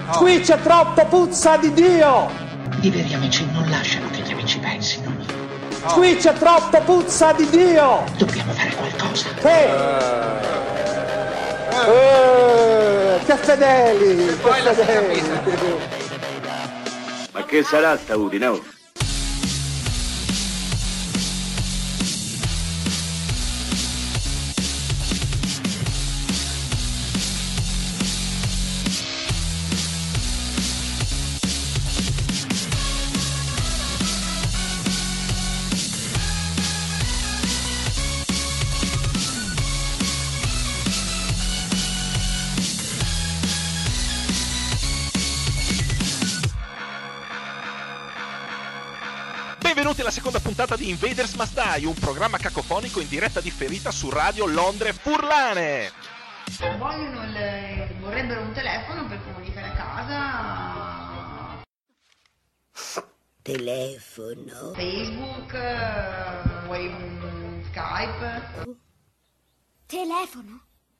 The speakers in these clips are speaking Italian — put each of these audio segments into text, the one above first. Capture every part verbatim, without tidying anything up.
Oh. Qui c'è troppo puzza di Dio! I veri amici non lasciano che gli amici pensino. Oh. Qui c'è troppo puzza di Dio! Dobbiamo fare qualcosa. Che? Uh. Uh. Che fedeli! E poi che fedeli! Ma che sarà sta Udine? Oh? Benvenuti alla seconda puntata di Invaders Must Die, un programma cacofonico in diretta differita su Radio Londre Furlane. Vogliono il, vorrebbero un telefono per comunicare a casa. Telefono. Facebook, uh, vuoi un Skype. Telefono?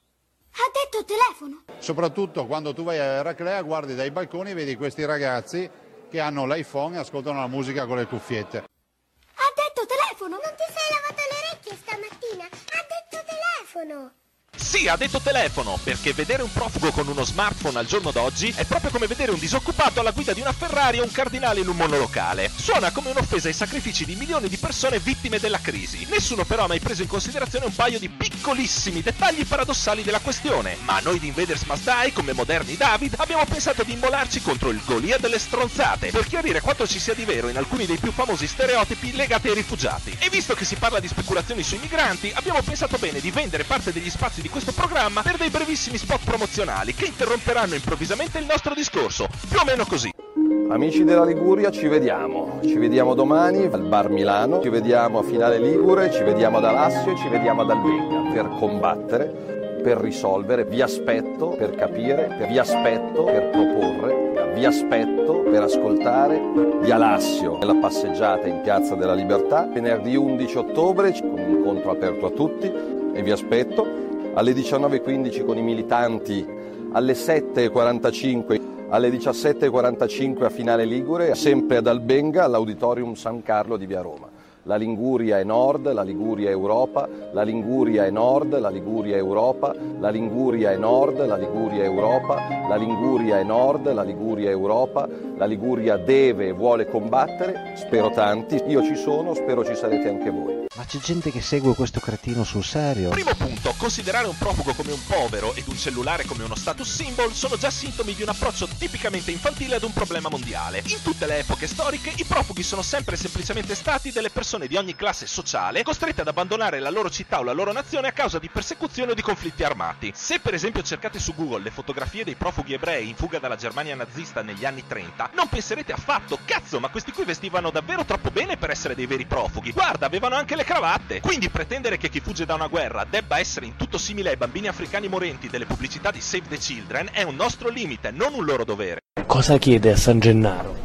Ha detto telefono? Soprattutto quando tu vai a Eraclea, guardi dai balconi e vedi questi ragazzi che hanno l'iPhone e ascoltano la musica con le cuffiette. Ha detto telefono! Non ti sei lavato le orecchie stamattina? Ha detto telefono! Sì, ha detto telefono, perché vedere un profugo con uno smartphone al giorno d'oggi è proprio come vedere un disoccupato alla guida di una Ferrari o un cardinale in un monolocale. Suona come un'offesa ai sacrifici di milioni di persone vittime della crisi. Nessuno però ha mai preso in considerazione un paio di piccolissimi dettagli paradossali della questione. Ma noi di Invaders Must Die, come moderni David, abbiamo pensato di immolarci contro il Golia delle stronzate, per chiarire quanto ci sia di vero in alcuni dei più famosi stereotipi legati ai rifugiati. E visto che si parla di speculazioni sui migranti, abbiamo pensato bene di vendere parte degli spazi di questo programma per dei brevissimi spot promozionali che interromperanno improvvisamente il nostro discorso, più o meno così. Amici della Liguria, ci vediamo, ci vediamo domani al Bar Milano, ci vediamo a Finale Ligure, ci vediamo ad Alassio e ci vediamo ad Albenga per combattere, per risolvere, vi aspetto per capire, vi aspetto per proporre, vi aspetto per ascoltare di Alassio nella passeggiata in Piazza della Libertà, venerdì undici ottobre con un incontro aperto a tutti e vi aspetto alle diciannove e quindici con i militanti, alle sette e quarantacinque, alle diciassette e quarantacinque a Finale Ligure, sempre ad Albenga all'Auditorium San Carlo di Via Roma. La Liguria è nord, la Liguria è Europa, la Liguria è nord, la Liguria è Europa, la Liguria è nord, la Liguria è Europa, la Liguria è nord, la Liguria è Europa, la Liguria deve e vuole combattere, spero tanti, io ci sono, spero ci sarete anche voi. Ma c'è gente che segue questo cretino sul serio? Primo punto, considerare un profugo come un povero ed un cellulare come uno status symbol sono già sintomi di un approccio tipicamente infantile ad un problema mondiale. In tutte le epoche storiche i profughi sono sempre semplicemente stati delle persone di ogni classe sociale costrette ad abbandonare la loro città o la loro nazione a causa di persecuzioni o di conflitti armati. Se per esempio cercate su Google le fotografie dei profughi ebrei in fuga dalla Germania nazista negli anni trenta, non penserete affatto, cazzo, ma questi qui vestivano davvero troppo bene per essere dei veri profughi. Guarda, avevano anche le cravatte. Quindi pretendere che chi fugge da una guerra debba essere in tutto simile ai bambini africani morenti delle pubblicità di Save the Children è un nostro limite, non un loro dovere. Cosa chiede a San Gennaro?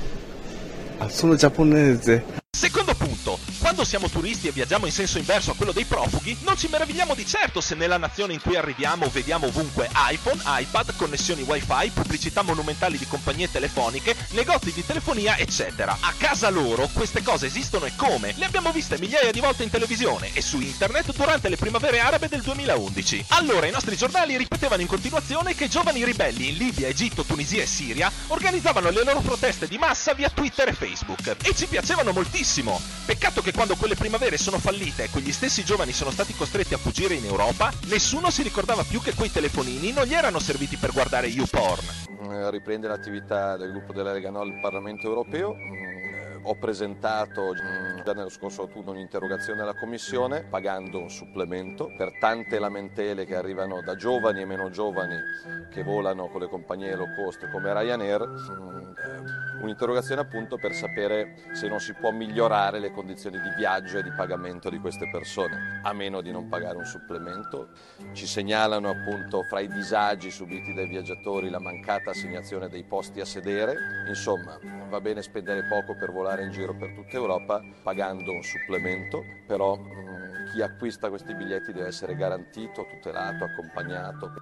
Al solo giapponese. Secondo punto, quando siamo turisti e viaggiamo in senso inverso a quello dei profughi, non ci meravigliamo di certo se nella nazione in cui arriviamo vediamo ovunque iPhone, iPad, connessioni wifi, pubblicità monumentali di compagnie telefoniche, negozi di telefonia, eccetera. A casa loro queste cose esistono e come? Le abbiamo viste migliaia di volte in televisione e su internet durante le primavere arabe del duemilaundici. Allora i nostri giornali ripetevano in continuazione che giovani ribelli in Libia, Egitto, Tunisia e Siria organizzavano le loro proteste di massa via Twitter e Facebook. E ci piacevano moltissimo. Peccato che quando quelle primavere sono fallite e quegli stessi giovani sono stati costretti a fuggire in Europa, nessuno si ricordava più che quei telefonini non gli erano serviti per guardare YouPorn. Riprende l'attività del gruppo della Lega Nord al Parlamento Europeo. Ho presentato già nello scorso autunno un'interrogazione alla Commissione pagando un supplemento per tante lamentele che arrivano da giovani e meno giovani che volano con le compagnie low cost come Ryanair, un'interrogazione appunto per sapere se non si può migliorare le condizioni di viaggio e di pagamento di queste persone, a meno di non pagare un supplemento. Ci segnalano appunto fra i disagi subiti dai viaggiatori la mancata assegnazione dei posti a sedere, insomma va bene spendere poco per volare in giro per tutta Europa pagando un supplemento, però mh, chi acquista questi biglietti deve essere garantito, tutelato, accompagnato.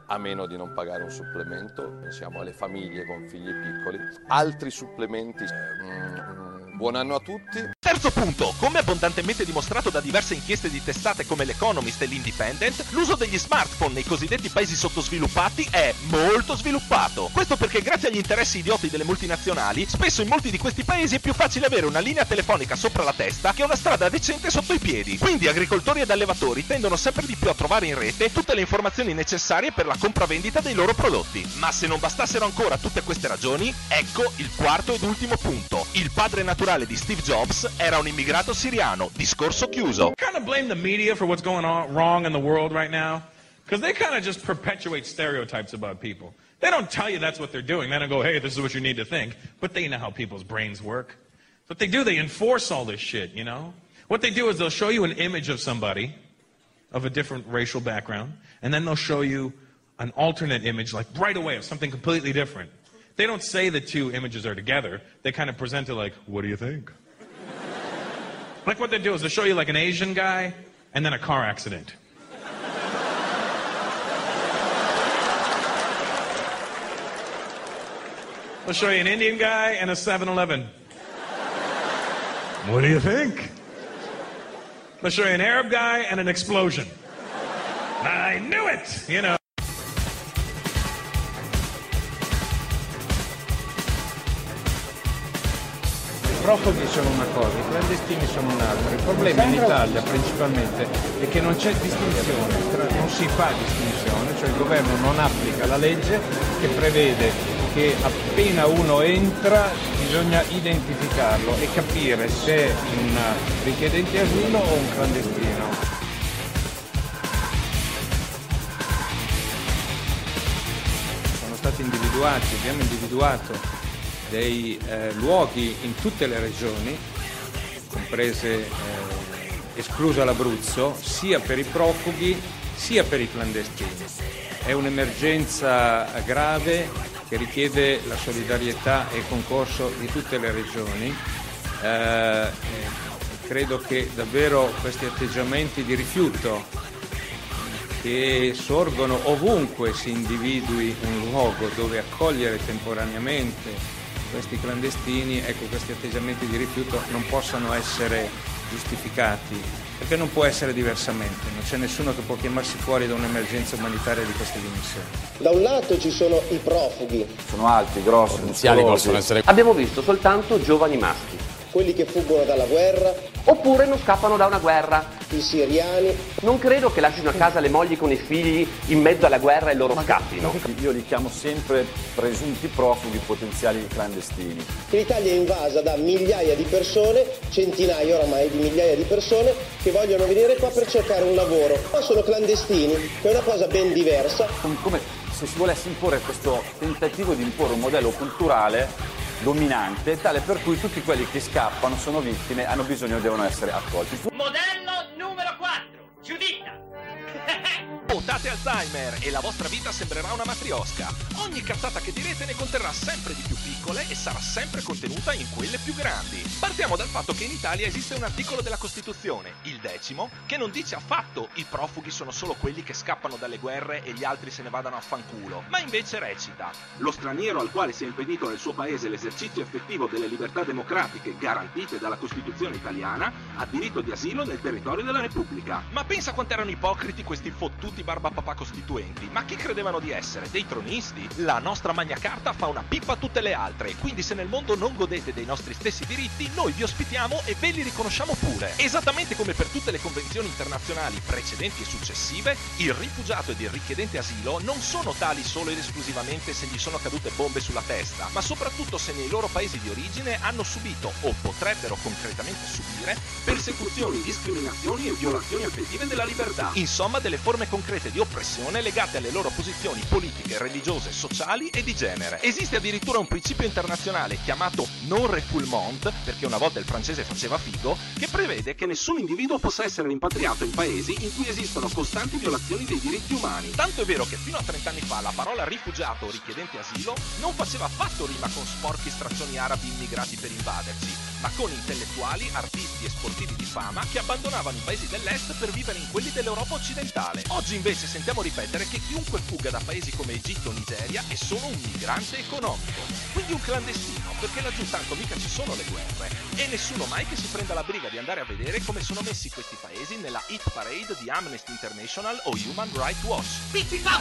a meno di non pagare un supplemento, pensiamo alle famiglie con figli piccoli. Altri supplementi, mm, buon anno a tutti. Terzo punto, come abbondantemente dimostrato da diverse inchieste di testate come l'Economist e l'Independent, l'uso degli smartphone nei cosiddetti paesi sottosviluppati è molto sviluppato. Questo perché grazie agli interessi idioti delle multinazionali, spesso in molti di questi paesi è più facile avere una linea telefonica sopra la testa che una strada decente sotto i piedi. Quindi agricoltori ed allevatori tendono sempre di più a trovare in rete tutte le informazioni necessarie per la compravendita dei loro prodotti. Ma se non bastassero ancora tutte queste ragioni, ecco il quarto ed ultimo punto. Il padre naturale di Steve Jobs era un immigrato siriano, discorso chiuso. Kind of blame the media for what's going on wrong in the world right now, because they kind of just perpetuate stereotypes about people. They don't tell you that's what they're doing. They don't go, hey, this is what you need to think. But they know how people's brains work. What they do, they enforce all this shit, you know? What they do is they'll show you an image of somebody of a different racial background, and then they'll show you an alternate image, like right away, of something completely different. They don't say the two images are together. They kind of present it like, what do you think? Like what they do is they show you like an Asian guy and then a car accident. They'll show you an Indian guy and a seven eleven. What do you think? They'll show you an Arab guy and an explosion. I knew it, you know. I profughi sono una cosa, i clandestini sono un'altra. Il problema in Italia principalmente è che non c'è distinzione, tra, non si fa distinzione, cioè il governo non applica la legge che prevede che appena uno entra bisogna identificarlo e capire se è un richiedente asilo o un clandestino. Sono stati individuati, abbiamo individuato dei eh, luoghi in tutte le regioni, comprese, eh, escluso l'Abruzzo, sia per i profughi sia per i clandestini. È un'emergenza grave che richiede la solidarietà e il concorso di tutte le regioni. Eh, credo che davvero questi atteggiamenti di rifiuto che sorgono ovunque si individui un luogo dove accogliere temporaneamente questi clandestini, ecco, questi atteggiamenti di rifiuto non possano essere giustificati, perché non può essere diversamente, non c'è nessuno che può chiamarsi fuori da un'emergenza umanitaria di queste dimensioni. Da un lato ci sono i profughi. Sono alti, grossi, potenziali possono essere. Abbiamo visto soltanto giovani maschi. Quelli che fuggono dalla guerra. Oppure non scappano da una guerra. I siriani. Non credo che lasciano a casa le mogli con i figli in mezzo alla guerra e loro scappino. Io li chiamo sempre presunti profughi, potenziali clandestini. L'Italia è invasa da migliaia di persone, centinaia oramai di migliaia di persone, che vogliono venire qua per cercare un lavoro. Ma sono clandestini, che è una cosa ben diversa. Come se si volesse imporre questo tentativo di imporre un modello culturale dominante, tale per cui tutti quelli che scappano sono vittime, hanno bisogno, devono essere accolti. Modello numero quattro, Giuditta. Votate Alzheimer e la vostra vita sembrerà una matriosca. Ogni cazzata che direte ne conterrà sempre di più piccole e sarà sempre contenuta in quelle più grandi. Partiamo dal fatto che in Italia esiste un articolo della Costituzione, il decimo, che non dice affatto i profughi sono solo quelli che scappano dalle guerre e gli altri se ne vadano a fanculo, ma invece recita: lo straniero al quale sia impedito nel suo paese l'esercizio effettivo delle libertà democratiche garantite dalla Costituzione italiana ha diritto di asilo nel territorio della Repubblica. Ma pensa quanto erano ipocriti questi fottuti barbapapà costituenti. Ma chi credevano di essere? Dei tronisti? La nostra Magna Carta fa una pippa a tutte le altre, quindi se nel mondo non godete dei nostri stessi diritti, noi vi ospitiamo e ve li riconosciamo pure. Esattamente come per tutte le convenzioni internazionali precedenti e successive, il rifugiato ed il richiedente asilo non sono tali solo ed esclusivamente se gli sono cadute bombe sulla testa, ma soprattutto se nei loro paesi di origine hanno subito o potrebbero concretamente subire persecuzioni, discriminazioni e violazioni effettive della libertà. Insomma, delle forme concrete di oppressione legate alle loro posizioni politiche, religiose, sociali e di genere. Esiste addirittura un principio internazionale chiamato non-refoulement, perché una volta il francese faceva figo, che prevede che nessun individuo possa essere rimpatriato in paesi in cui esistono costanti violazioni dei diritti umani. Tanto è vero che fino a trent'anni fa la parola rifugiato o richiedente asilo non faceva affatto rima con sporchi straccioni arabi immigrati per invaderci, ma con intellettuali, artisti e sportivi di fama che abbandonavano i paesi dell'est per vivere in quelli dell'Europa occidentale. Oggi invece sentiamo ripetere che chiunque fuga da paesi come Egitto o Nigeria è solo un migrante economico, quindi un clandestino, perché laggiù tanto mica ci sono le guerre, e nessuno mai che si prenda la briga di andare a vedere come sono messi questi paesi nella hit parade di Amnesty International o Human Rights Watch.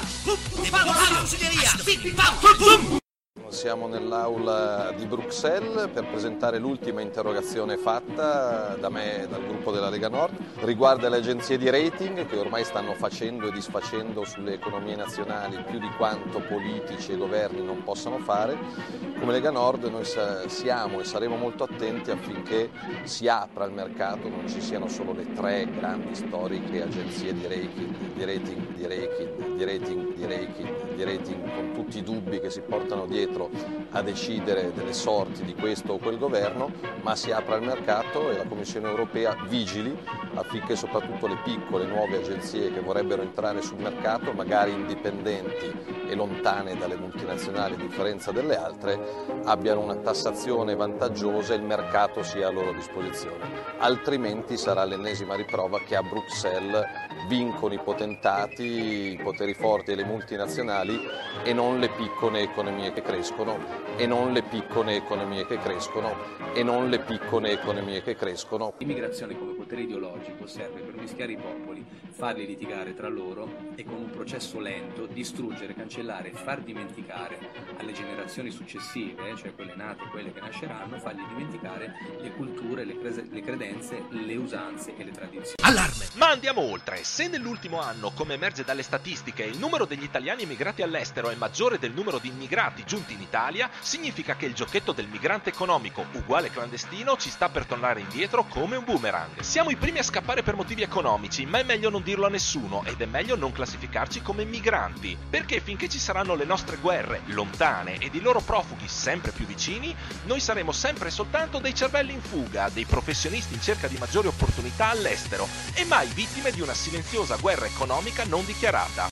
Siamo nell'aula di Bruxelles per presentare l'ultima interrogazione fatta da me e dal gruppo della Lega Nord. Riguarda le agenzie di rating che ormai stanno facendo e disfacendo sulle economie nazionali più di quanto politici e governi non possano fare. Come Lega Nord noi siamo e saremo molto attenti affinché si apra il mercato, non ci siano solo le tre grandi storiche agenzie di rating, di rating, di rating, di rating, di rating, di rating, con tutti i dubbi che si portano dietro a decidere delle sorti di questo o quel governo, ma si apra il mercato e la Commissione europea vigili affinché soprattutto le piccole nuove agenzie che vorrebbero entrare sul mercato, magari indipendenti e lontane dalle multinazionali a differenza delle altre, abbiano una tassazione vantaggiosa e il mercato sia a loro disposizione. Altrimenti sarà l'ennesima riprova che a Bruxelles vincono i potentati, i poteri forti e le multinazionali e non le piccole economie che crescono, e non le piccole economie che crescono, e non le piccole economie che crescono. L'immigrazione come potere ideologico serve per mischiare i popoli, farli litigare tra loro e con un processo lento distruggere, cancellare e far dimenticare alle generazioni successive, cioè quelle nate e quelle che nasceranno, fargli dimenticare le culture, le, cre- le credenze, le usanze e le tradizioni. Allarme! Ma andiamo oltre. Se nell'ultimo anno, come emerge dalle statistiche, il numero degli italiani emigrati all'estero è maggiore del numero di immigrati giunti in Italia, significa che il giochetto del migrante economico uguale clandestino ci sta per tornare indietro come un boomerang. Siamo i primi a scappare per motivi economici, ma è meglio non dirlo a nessuno ed è meglio non classificarci come migranti, perché finché ci saranno le nostre guerre lontane ed i loro profughi sempre più vicini, noi saremo sempre e soltanto dei cervelli in fuga, dei professionisti in cerca di maggiori opportunità all'estero e mai vittime di una silenziosa guerra economica non dichiarata.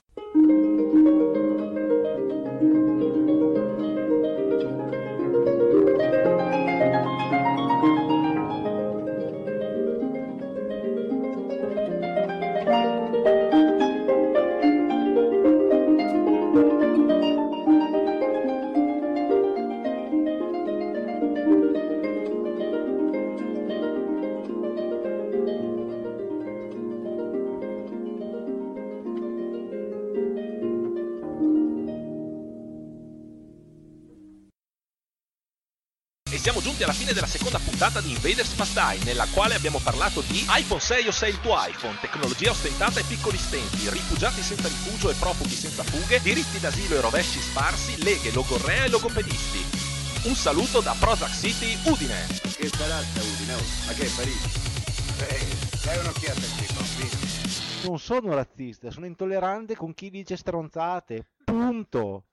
E siamo giunti alla fine della seconda puntata di Invaders Must Die, nella quale abbiamo parlato di iPhone sei o sei il tuo iPhone, tecnologia ostentata e piccoli stenti, rifugiati senza rifugio e profughi senza fughe, diritti d'asilo e rovesci sparsi, leghe, logorrea e logopedisti. Un saluto da Prozac City, Udine. Che palazza Udine? Oh, ma che è Parigi? Eh, dai un'occhiata qui, bambino. Non sono razzista, sono intollerante con chi dice stronzate. Punto.